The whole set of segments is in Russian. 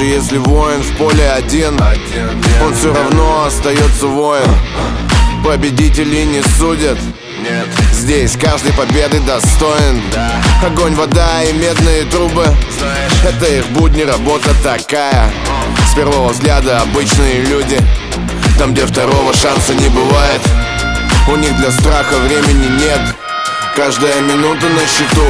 Даже если воин в поле один, он все равно остается воин. Победителей не судят, здесь каждой победы достоин. Огонь, вода и медные трубы, это их будни, работа такая. С первого взгляда обычные люди, там, где второго шанса не бывает. У них для страха времени нет, каждая минута на счету,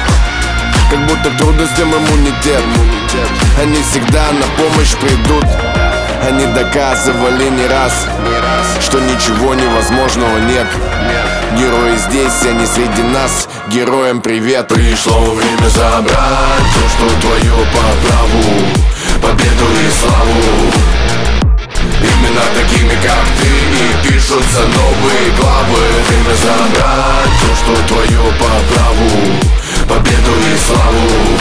как будто к трудностям иммунитет. Они всегда на помощь придут. Они доказывали не раз, что ничего невозможного нет. Герои здесь, они среди нас. Героям привет. Пришло время забрать то, что твое по праву, победу и славу. Именно такими, как ты, и пишутся новые главы. Время забрать то, что твое по праву, победу и славу.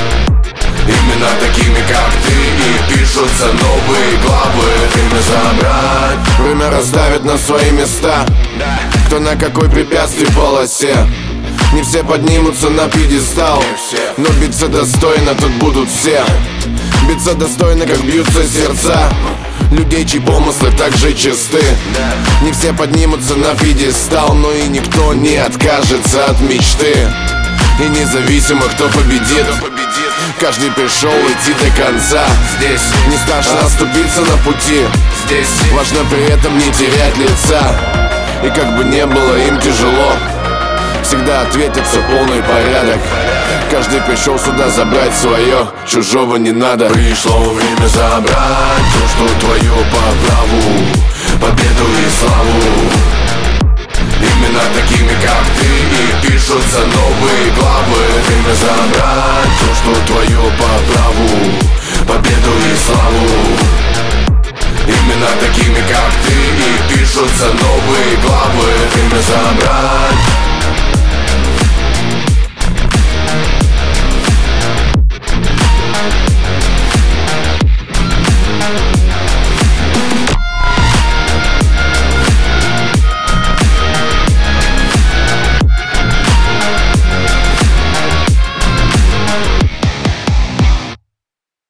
Именно такими, как ты, и пишутся новые главы. Время забрать. Время расставит на свои места, кто на какой препятствий полосе. Не все поднимутся на пьедестал, но биться достойно тут будут все. Биться достойно, как бьются сердца людей, чьи помыслы так же чисты. Не все поднимутся на пьедестал, но и никто не откажется от мечты. И независимо, кто победит, каждый пришел идти до конца. Здесь не страшно оступиться на пути, здесь важно при этом не терять лица. И как бы не было им тяжело, всегда ответится полный порядок. Каждый пришел сюда забрать свое, чужого не надо. Пришло время забрать то, что твое по праву, победу и славу. Именно такими, как ты, и пишутся новые главы. Время забрать то, что твое по праву, победу и славу. Именно такими, как ты, и пишутся новые главы. Время забрать.